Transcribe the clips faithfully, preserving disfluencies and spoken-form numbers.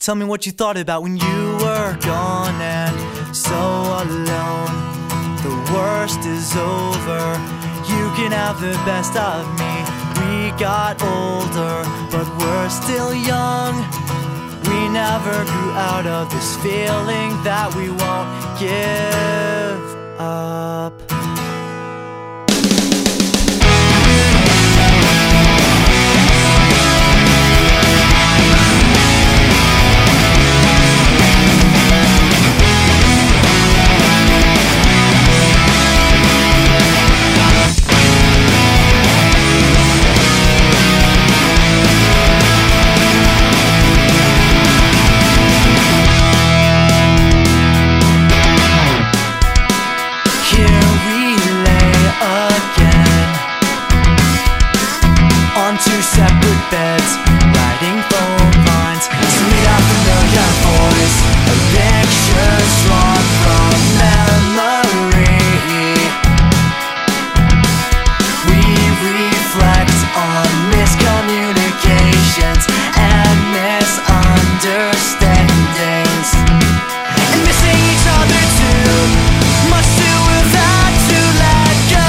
Tell me what you thought about when you were gone and so alone. The worst is over, you can have the best of me. We got older, but we're still young. We never grew out of this feeling that we won't give up. Two separate beds, writing phone lines to meet our familiar voice. A picture drawn from memory. We reflect on miscommunications and misunderstandings, and missing each other too much to have had to let go.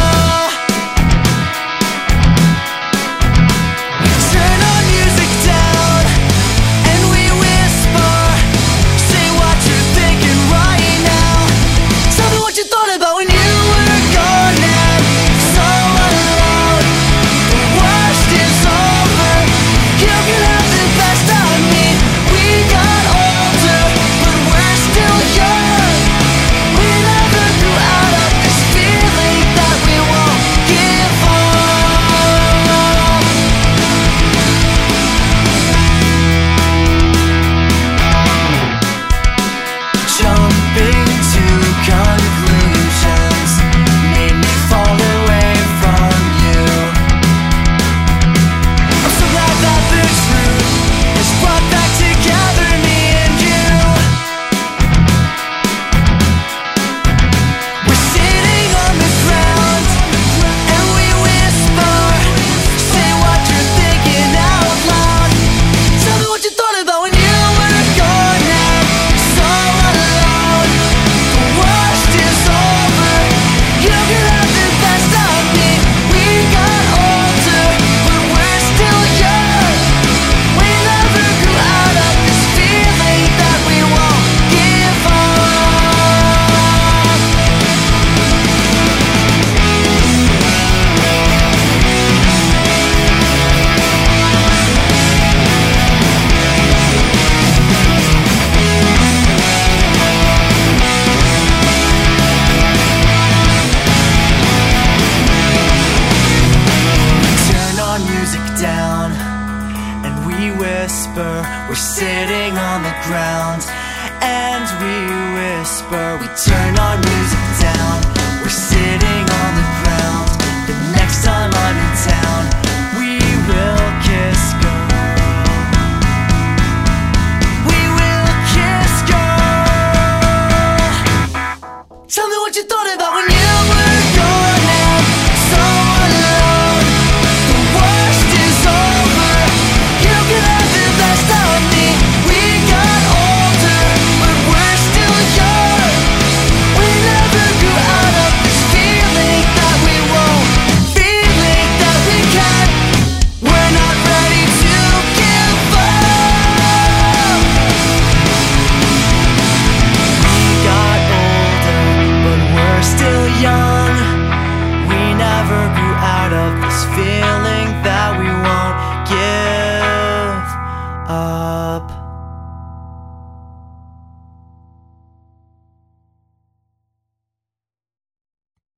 We're sitting on the ground and we whisper. We turn our music down. We're sitting